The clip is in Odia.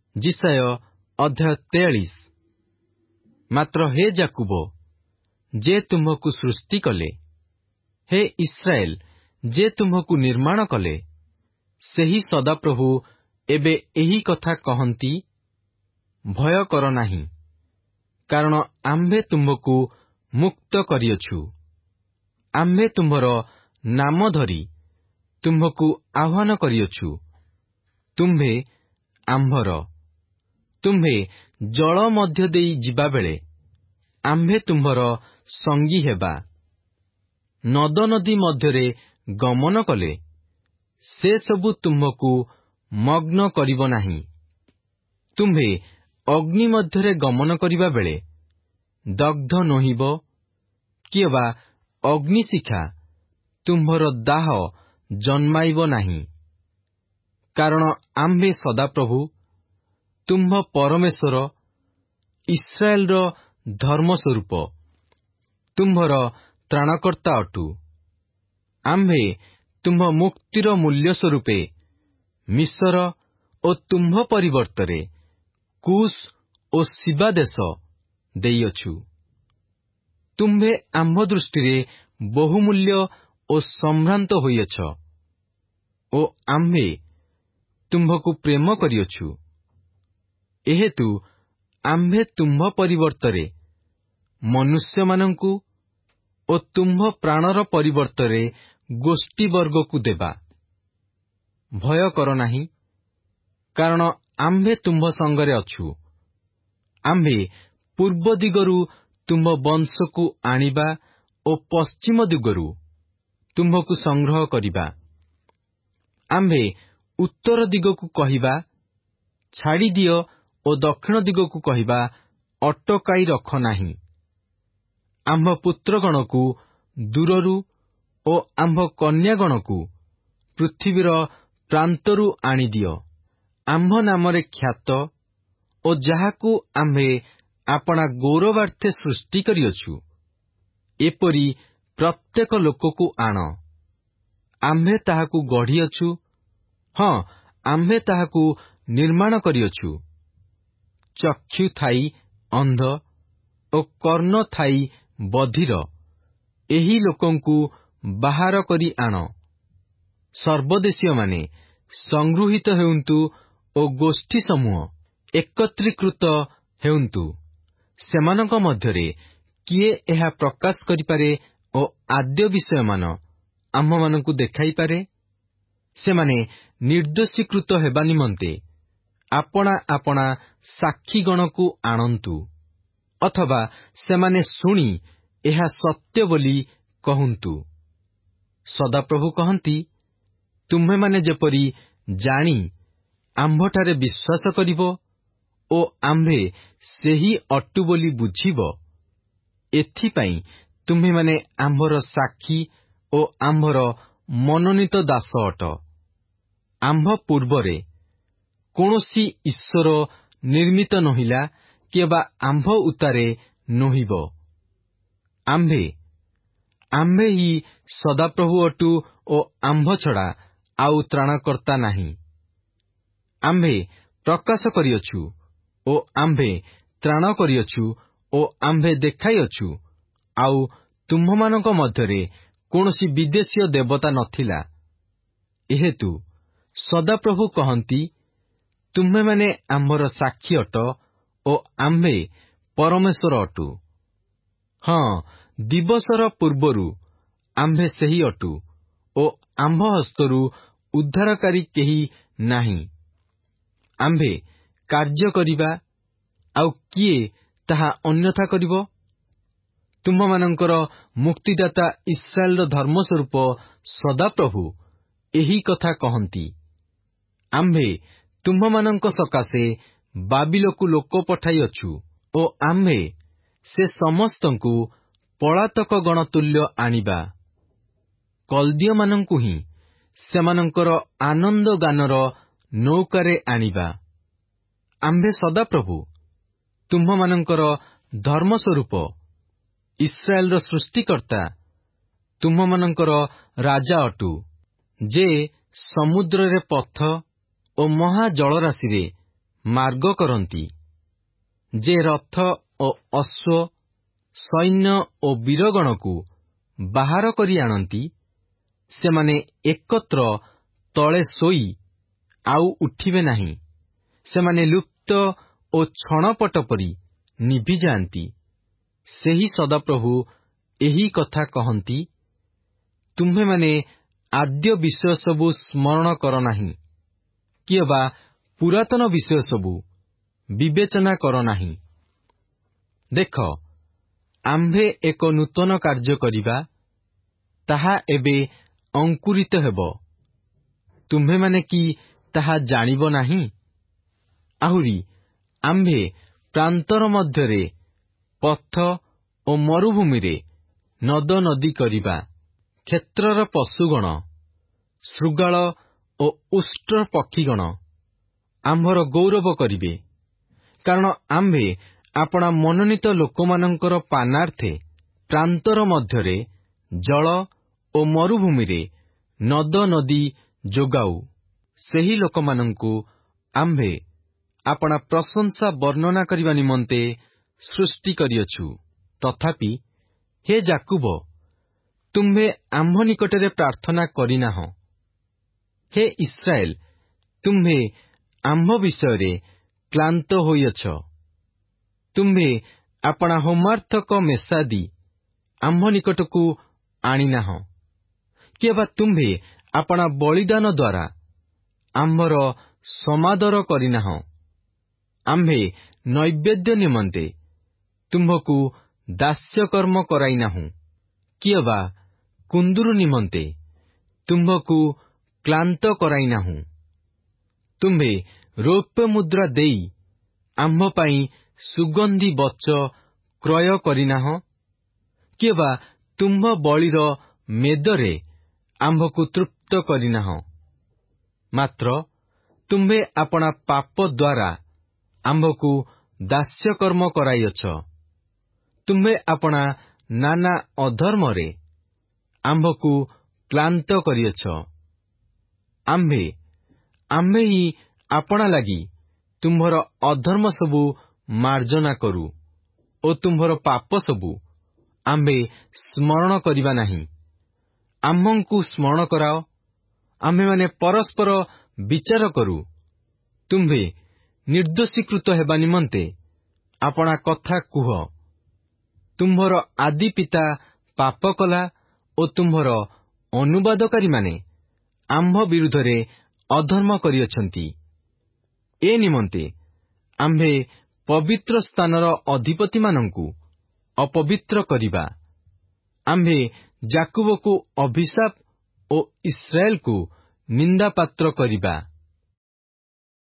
ଯିଶାୟ ଅଧ୍ୟାୟ 43। ମାତ୍ର ହେ ଯାକୁବ, ଯେ ତୁମ୍ଭକୁ ସୃଷ୍ଟି କଲେ, ହେ ଇସ୍ରାଏଲ, ଯେ ତୁମ୍ଭକୁ ନିର୍ମାଣ କଲେ, ସେହି ସଦାପ୍ରଭୁ ଏବେ ଏହି କଥା କହନ୍ତି, ଭୟ କର ନାହିଁ, କାରଣ ଆମ୍ଭେ ତୁମ୍ଭକୁ ମୁକ୍ତ କରିଅଛୁ। ଆମ୍ଭେ ତୁମ୍ଭର ନାମ ଧରି ତୁମ୍ଭକୁ ଆହ୍ୱାନ କରିଅଛୁ। ତୁମ୍ଭେ ଆମ୍ଭର। ତୁମ୍ଭେ ଜଳ ମଧ୍ୟ ଦେଇ ଯିବାବେଳେ ଆମ୍ଭେ ତୁମ୍ଭର ସଙ୍ଗୀ ହେବା। ନଦ ନଦୀ ମଧ୍ୟରେ ଗମନ କଲେ ସେ ସବୁ ତୁମ୍ଭକୁ ମଗ୍ନ କରିବ ନାହିଁ। ତୁମ୍ଭେ ଅଗ୍ନି ମଧ୍ୟରେ ଗମନ କରିବା ବେଳେ ଦଗ୍ଧ ନୋହିବ, କିଏ ବା ଅଗ୍ନିଶିଖା ତୁମ୍ଭର ଦାହ ଜନ୍ମାଇବ ନାହିଁ। କାରଣ ଆମ୍ଭେ ସଦାପ୍ରଭୁ ତୁମ୍ଭ ପରମେଶ୍ୱର, ଇସ୍ରାଏଲର ଧର୍ମସ୍ୱରୂପ, ତୁମ୍ଭର ତ୍ରାଣକର୍ତ୍ତା ଅଟୁ। ଆମ୍ଭେ ତୁମ୍ଭ ମୁକ୍ତିର ମୂଲ୍ୟ ସ୍ୱରୂପେ ମିଶର ଓ ତୁମ୍ଭ ପରିବର୍ତ୍ତରେ କୁଶ ଓ ସିବା ଦେଶ ଦେଇଅଛୁ। ତୁମ୍ଭେ ଆମ୍ଭ ଦୃଷ୍ଟିରେ ବହୁମୂଲ୍ୟ ଓ ସମ୍ଭ୍ରାନ୍ତ ହୋଇଅଛ ଓ ଆମ୍ଭେ ତୁମ୍ଭକୁ ପ୍ରେମ କରିଅଛୁ। ଏହେତୁ ଆମ୍ଭେ ତୁମ୍ଭ ପରିବର୍ତ୍ତରେ ମନୁଷ୍ୟମାନଙ୍କୁ ଓ ତୁମ୍ଭ ପ୍ରାଣର ପରିବର୍ତ୍ତରେ ଗୋଷ୍ଠୀବର୍ଗକୁ ଦେବା। ଭୟ କର ନାହିଁ, କାରଣ ଆମ୍ଭେ ତୁମ୍ଭ ସଙ୍ଗରେ ଅଛୁ। ଆମ୍ଭେ ପୂର୍ବ ଦିଗରୁ ତୁମ୍ଭ ବଂଶକୁ ଆଣିବା ଓ ପଶ୍ଚିମ ଦିଗରୁ ତୁମ୍ଭକୁ ସଂଗ୍ରହ କରିବା। ଆମ୍ଭେ ଉତ୍ତର ଦିଗକୁ କହିବା, ଛାଡ଼ିଦିଅ, ଓ ଦକ୍ଷିଣ ଦିଗକୁ କହିବା, ଅଟକାଇ ରଖ ନାହିଁ। ଆମ୍ଭ ପୁତ୍ରଗଣକୁ ଦୂରରୁ ଓ ଆମ୍ଭ କନ୍ୟାଗଣକୁ ପୃଥିବୀର ପ୍ରାନ୍ତରୁ ଆଣିଦିଅ। ଆମ୍ଭ ନାମରେ ଖ୍ୟାତ ଓ ଯାହାକୁ ଆମ୍ଭେ ଆପଣା ଗୌରବାର୍ଥେ ସୃଷ୍ଟି କରିଅଛୁ, ଏପରି ପ୍ରତ୍ୟେକ ଲୋକକୁ ଆଣ। ଆମ୍ଭେ ତାହାକୁ ଗଢ଼ିଅଛୁ, ହଁ, ଆମ୍ଭେ ତାହାକୁ ନିର୍ମାଣ କରିଅଛୁ। ଚକ୍ଷୁ ଥାଇ ଅନ୍ଧ ଓ କର୍ଣ୍ଣ ଥାଇ ବଧିର ଏହି ଲୋକଙ୍କୁ ବାହାର କରି ଆଣ। ସର୍ବଦେଶୀୟମାନେ ସଂଗୃହୀତ ହେଉନ୍ତୁ ଓ ଗୋଷ୍ଠୀ ସମୂହ ଏକତ୍ରୀକୃତ ହେଉନ୍ତୁ। ସେମାନଙ୍କ ମଧ୍ୟରେ କିଏ ଏହା ପ୍ରକାଶ କରିପାରେ ଓ ଆଦ୍ୟ ବିଷୟମାନ ଆମ୍ଭମାନଙ୍କୁ ଦେଖାଇପାରେ? ସେମାନେ ନିର୍ଦ୍ଦୋଷୀକୃତ ହେବା ନିମନ୍ତେ ଆପଣା ଆପଣା ସାକ୍ଷୀଗଣକୁ ଆଣନ୍ତୁ, ଅଥବା ସେମାନେ ଶୁଣି ଏହା ସତ୍ୟ ବୋଲି କହନ୍ତୁ। ସଦାପ୍ରଭୁ କହନ୍ତି, ତୁମ୍ଭେମାନେ ଯେପରି ଜାଣି ଆମ୍ଭଠାରେ ବିଶ୍ୱାସ କରିବ ଓ ଆମ୍ଭେ ସେହି ଅଟୁ ବୋଲି ବୁଝିବ, ଏଥିପାଇଁ ତୁମ୍ଭେମାନେ ଆମ୍ଭର ସାକ୍ଷୀ ଓ ଆମ୍ଭର ମନୋନୀତ ଦାସ ଅଟ। ଆମ୍ଭ ପୂର୍ବରେ କୌଣସି ଈଶ୍ୱର ନିର୍ମିତ ନୋହିଲା, କିଏ ବା ଆମ୍ଭ ଉତ୍ତାରେ ନୋହିବ। ଆମ୍ଭେ ହିଁ ସଦାପ୍ରଭୁ ଅଟୁ ଓ ଆମ୍ଭ ଛଡ଼ା ଆଉ ତ୍ରାଣକର୍ତ୍ତା ନାହିଁ। ଆମ୍ଭେ ପ୍ରକାଶ କରିଅଛୁ ଓ ଆମ୍ଭେ ତ୍ରାଣ କରିଅଛୁ ଓ ଆମ୍ଭେ ଦେଖାଇଅଛୁ। ଆଉ ତୁମ୍ଭମାନଙ୍କ ମଧ୍ୟରେ କୌଣସି ବିଦେଶୀୟ ଦେବତା ନଥିଲା। ଏହେତୁ ସଦାପ୍ରଭୁ କହନ୍ତି, ତୁମ୍ଭେମାନେ ଆମ୍ଭର ସାକ୍ଷୀ ଅଟ ଓ ଆମ୍ଭେ ପରମେଶ୍ୱର ଅଟୁ। ହଁ, ଦିବସର ପୂର୍ବରୁ ଆମ୍ଭେ ସେହି ଅଟୁ ଓ ଆମ୍ଭ ହସ୍ତରୁ ଉଦ୍ଧାରକାରୀ କେହି ନାହିଁ। ଆମ୍ଭେ କାର୍ଯ୍ୟ କରିବା, ଆଉ କିଏ ତାହା ଅନ୍ୟଥା କରିବ? ତୁମ୍ଭମାନଙ୍କର ମୁକ୍ତିଦାତା ଇସ୍ରାଏଲର ଧର୍ମସ୍ୱରୂପ ସଦାପ୍ରଭୁ ଏହି କଥା କହନ୍ତି। ଆମ୍ଭେ ତୁମ୍ଭମାନଙ୍କ ସକାଶେ ବାବିଲକୁ ଲୋକ ପଠାଇଅଛୁ ଓ ଆମ୍ଭେ ସେ ସମସ୍ତଙ୍କୁ ପଳାତକ ଗଣ ତୁଲ୍ୟ ଆଣିବା। କଲ୍ଦୀୟମାନଙ୍କୁ ହିଁ ସେମାନଙ୍କର ଆନନ୍ଦ ଗାନର ନୌକାରେ ଆଣିବା। ଆମ୍ଭେ ସଦାପ୍ରଭୁ ତୁମ୍ଭମାନଙ୍କର ଧର୍ମସ୍ୱରୂପ, ଇସ୍ରାଏଲର ସୃଷ୍ଟିକର୍ତ୍ତା, ତୁମ୍ଭମାନଙ୍କର ରାଜା ଅଟୁ, ଯେ ସମୁଦ୍ରରେ ପଥ ଓ ମହାଜଳରାଶିରେ ମାର୍ଗ କରନ୍ତି। ଯେ ରଥ ଓ ଅଶ୍ୱ, ସୈନ୍ୟ ଓ ବୀରଗଣକୁ ବାହାର କରି ଆଣନ୍ତି, ସେମାନେ ଏକତ୍ର ତଳେ ଶୋଇ ଆଉ ଉଠିବେ ନାହିଁ। ସେମାନେ ଲୁପ୍ତ ଓ ଛଣପଟ ପରି ନିଭିଯାଆନ୍ତି। ସେହି ସଦାପ୍ରଭୁ ଏହି କଥା କହନ୍ତି, ତୁମ୍ଭେମାନେ ଆଦ୍ୟ ବିଷୟ ସବୁ ସ୍ମରଣ କର ନାହିଁ, କିଏ ବା ପୁରାତନ ବିଷୟ ସବୁ ବିବେଚନା କର ନାହିଁ। ଦେଖ, ଆମ୍ଭେ ଏକ ନୂତନ କାର୍ଯ୍ୟ କରିବା, ତାହା ଏବେ ଅଙ୍କୁରିତ ହେବ। ତୁମ୍ଭେମାନେ କି ତାହା ଜାଣିବ ନାହିଁ? ଆହୁରି ଆମ୍ଭେ ପ୍ରାନ୍ତର ମଧ୍ୟରେ ପଥ ଓ ମରୁଭୂମିରେ ନଦ ନଦୀ କରିବା। କ୍ଷେତ୍ରର ପଶୁଗଣ, ଶୃଗାଳ ଓ ଉଷ୍ଟ୍ର ପକ୍ଷୀଗଣ ଆମ୍ଭର ଗୌରବ କରିବେ। କାରଣ ଆମ୍ଭେ ଆପଣା ମନୋନୀତ ଲୋକମାନଙ୍କର ପାନାର୍ଥେ ପ୍ରାନ୍ତର ମଧ୍ୟରେ ଜଳ ଓ ମରୁଭୂମିରେ ନଦ ନଦୀ ଯୋଗାଉ। ସେହି ଲୋକମାନଙ୍କୁ ଆମ୍ଭେ ଆପଣା ପ୍ରଶଂସା ବର୍ଣ୍ଣନା କରିବା ନିମନ୍ତେ ସୃଷ୍ଟି କରିଅଛୁ। ତଥାପି ହେ ଯାକୁବ, ତୁମ୍ଭେ ଆମ୍ଭ ନିକଟରେ ପ୍ରାର୍ଥନା କରିନାହଁ। ହେ ଇସ୍ରାଏଲ, ତୁମ୍ଭେ ଆମ୍ଭ ବିଷୟରେ କ୍ଳାନ୍ତ ହୋଇଅଛ। ତୁମ୍ଭେ ଆପଣା ହୋମାର୍ଥକ ମେସାଦି ଆମ୍ଭ ନିକଟକୁ ଆଣିନାହଁ, କିଏ ବା ତୁମ୍ଭେ ଆପଣା ବଳିଦାନ ଦ୍ୱାରା ଆମ୍ଭର ସମାଦର କରିନାହଁ। ଆମ୍ଭେ ନୈବେଦ୍ୟ ନିମନ୍ତେ ତୁମ୍ଭକୁ ଦାସ୍ୟକର୍ମ କରାଇନାହୁଁ, କିଏ ବା କୁନ୍ଦୁରୁ ନିମନ୍ତେ ତୁମ୍ଭକୁ କ୍ଳାନ୍ତ କରାଇନାହୁଁ। ତୁମ୍ଭେ ରୌପ୍ୟ ମୁଦ୍ରା ଦେଇ ଆମ୍ଭ ପାଇଁ ସୁଗନ୍ଧି ବଚ କ୍ରୟ କରିନାହଁ, କିଏ ବା ତୁମ୍ଭ ବଳିର ମେଦରେ ଆମ୍ଭକୁ ତୃପ୍ତ କରିନାହଁ। ମାତ୍ର ତୁମ୍ଭେ ଆପଣା ପାପ ଦ୍ୱାରା ଆମ୍ଭକୁ ଦାସ୍ୟକର୍ମ କରାଇଅଛ। ତୁମ୍ଭେ ଆପଣା ନାନା ଅଧର୍ମରେ ଆମ୍ଭକୁ କ୍ଳାନ୍ତ କରିଅଛ। ଆମ୍ଭେ ହିଁ ଆପଣା ଲାଗି ତୁମ୍ଭର ଅଧର୍ମ ସବୁ ମାର୍ଜନା କରୁ ଓ ତୁମ୍ଭର ପାପ ସବୁ ଆମ୍ଭେ ସ୍ମରଣ କରିବା ନାହିଁ। ଆମ୍ଭଙ୍କୁ ସ୍ମରଣ କରାଅ, ଆମ୍ଭେମାନେ ପରସ୍ପର ବିଚାର କରୁ। ତୁମ୍ଭେ ନିର୍ଦ୍ଦୋଷୀକୃତ ହେବା ନିମନ୍ତେ ଆପଣା କଥା କୁହ। ତୁମ୍ଭର ଆଦି ପିତା ପାପ କଲା ଓ ତୁମ୍ଭର ଅନୁବାଦକାରୀମାନେ ଆମ୍ଭ ବିରୁଦ୍ଧରେ ଅଧର୍ମ କରିଅଛନ୍ତି। ଏ ନିମନ୍ତେ ଆମ୍ଭେ ପବିତ୍ର ସ୍ଥାନର ଅଧିପତିମାନଙ୍କୁ ଅପବିତ୍ର କରିବା। ଆମ୍ଭେ ଯାକୁବକୁ ଅଭିଶାପ ଓ ଇସ୍ରାଏଲକୁ ନିନ୍ଦାପାତ୍ର କରିବା।